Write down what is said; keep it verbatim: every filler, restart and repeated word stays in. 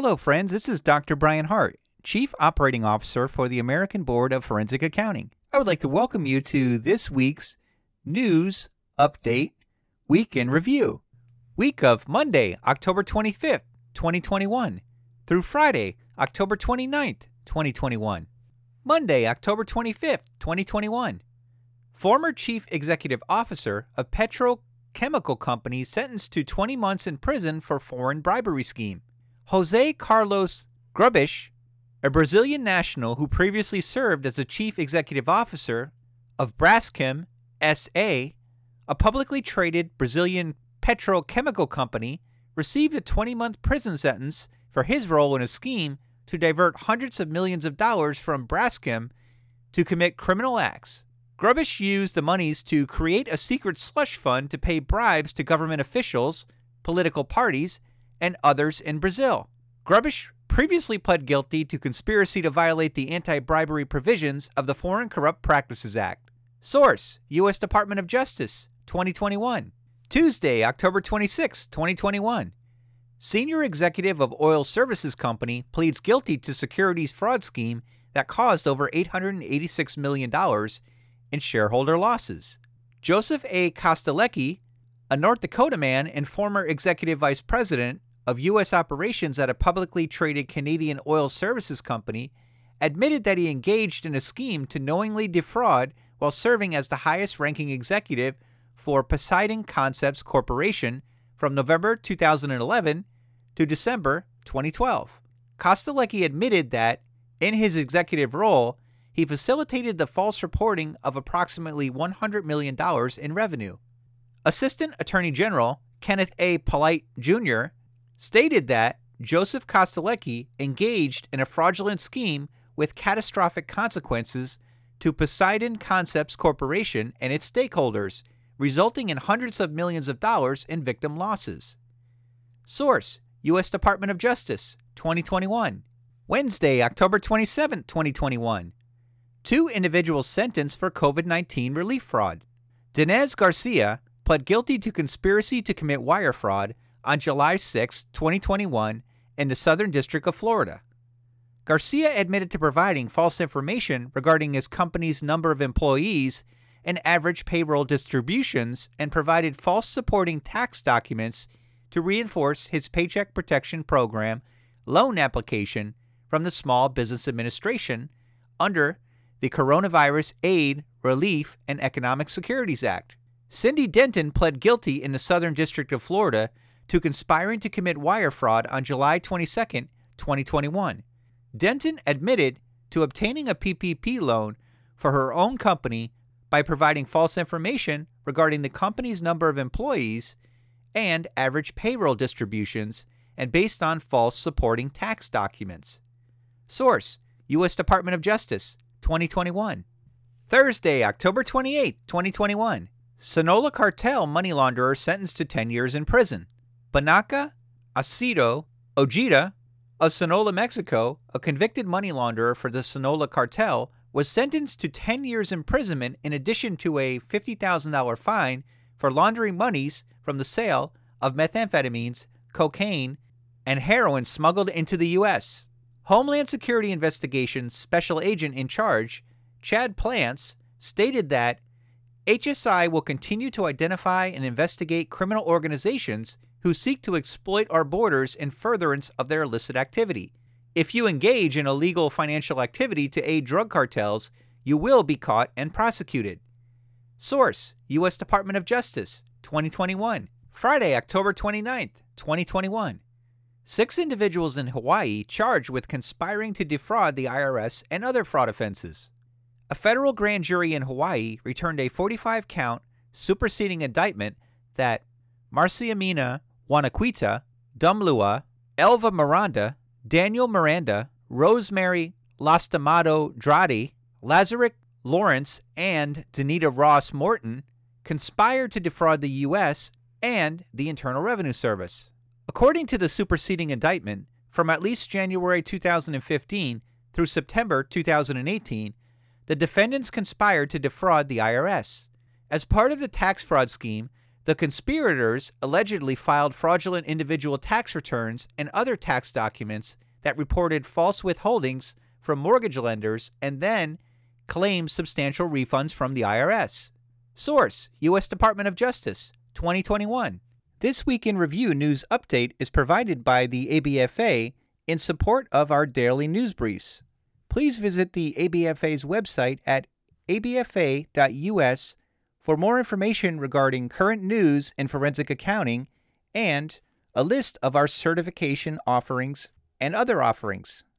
Hello, friends. This is Doctor Brian Hart, Chief Operating Officer for the American Board of Forensic Accounting. I would like to welcome you to this week's News Update Week in Review. Week of Monday, October twenty-fifth, twenty twenty-one, through Friday, October twenty-ninth, twenty twenty-one. Monday, October twenty-fifth, twenty twenty-one. Former Chief Executive Officer of Petrochemical Company sentenced to twenty months in prison for foreign bribery scheme. Jose Carlos Grubish, a Brazilian national who previously served as the Chief Executive Officer of Braskem S A, a publicly traded Brazilian petrochemical company, received a twenty-month prison sentence for his role in a scheme to divert hundreds of millions of dollars from Braskem to commit criminal acts. Grubish used the monies to create a secret slush fund to pay bribes to government officials, political parties, and others in Brazil. Grubish previously pled guilty to conspiracy to violate the anti-bribery provisions of the Foreign Corrupt Practices Act. Source: U S Department of Justice, twenty twenty-one. Tuesday, October twenty-sixth, twenty twenty-one. Senior executive of oil services company pleads guilty to securities fraud scheme that caused over eight hundred eighty-six million dollars in shareholder losses. Joseph A. Kostelecki, a North Dakota man and former executive vice president of U S operations at a publicly traded Canadian oil services company, admitted that he engaged in a scheme to knowingly defraud while serving as the highest-ranking executive for Poseidon Concepts Corporation from November two thousand eleven to December twenty twelve. Kostelecki admitted that, in his executive role, he facilitated the false reporting of approximately one hundred million dollars in revenue. Assistant Attorney General Kenneth A. Polite Junior stated that Joseph Kostelecki engaged in a fraudulent scheme with catastrophic consequences to Poseidon Concepts Corporation and its stakeholders, resulting in hundreds of millions of dollars in victim losses. Source: U S Department of Justice, twenty twenty-one. Wednesday, October twenty-seventh, twenty twenty-one. Two individuals sentenced for COVID nineteen relief fraud. Denez Garcia pled guilty to conspiracy to commit wire fraud on July sixth, twenty twenty-one, in the Southern District of Florida. Garcia admitted to providing false information regarding his company's number of employees and average payroll distributions and provided false supporting tax documents to reinforce his Paycheck Protection Program loan application from the Small Business Administration under the Coronavirus Aid, Relief, and Economic Securities Act. Cindy Denton pled guilty in the Southern District of Florida to conspiring to commit wire fraud on July twenty-second, twenty twenty-one. Denton admitted to obtaining a P P P loan for her own company by providing false information regarding the company's number of employees and average payroll distributions and based on false supporting tax documents. Source: U S Department of Justice, twenty twenty-one. Thursday, October twenty-eighth, twenty twenty-one. Sonora cartel money launderer sentenced to ten years in prison. Banaka Acedo Ojeda of Sonora, Mexico, a convicted money launderer for the Sonora cartel, was sentenced to ten years imprisonment in addition to a fifty thousand dollars fine for laundering monies from the sale of methamphetamines, cocaine, and heroin smuggled into the U S. Homeland Security Investigations Special Agent in charge, Chad Plants, stated that H S I will continue to identify and investigate criminal organizations who seek to exploit our borders in furtherance of their illicit activity. If you engage in illegal financial activity to aid drug cartels, you will be caught and prosecuted. Source: U S Department of Justice, twenty twenty-one. Friday, October twenty-ninth, twenty twenty-one. Six individuals in Hawaii charged with conspiring to defraud the I R S and other fraud offenses. A federal grand jury in Hawaii returned a forty-five count superseding indictment that Marciamina Wanaquita, Dumlua, Elva Miranda, Daniel Miranda, Rosemary Lastimado Dradi, Lazarick Lawrence, and Danita Ross Morton conspired to defraud the U S and the Internal Revenue Service. According to the superseding indictment, from at least January two thousand fifteen through September two thousand eighteen, the defendants conspired to defraud the I R S. As part of the tax fraud scheme, The conspirators allegedly filed fraudulent individual tax returns and other tax documents that reported false withholdings from mortgage lenders and then claimed substantial refunds from the I R S. Source: U S Department of Justice, twenty twenty-one. This Week in Review news update is provided by the A B F A in support of our daily news briefs. Please visit the A B F A's website at a b f a dot u s for more information regarding current news in forensic accounting and a list of our certification offerings and other offerings.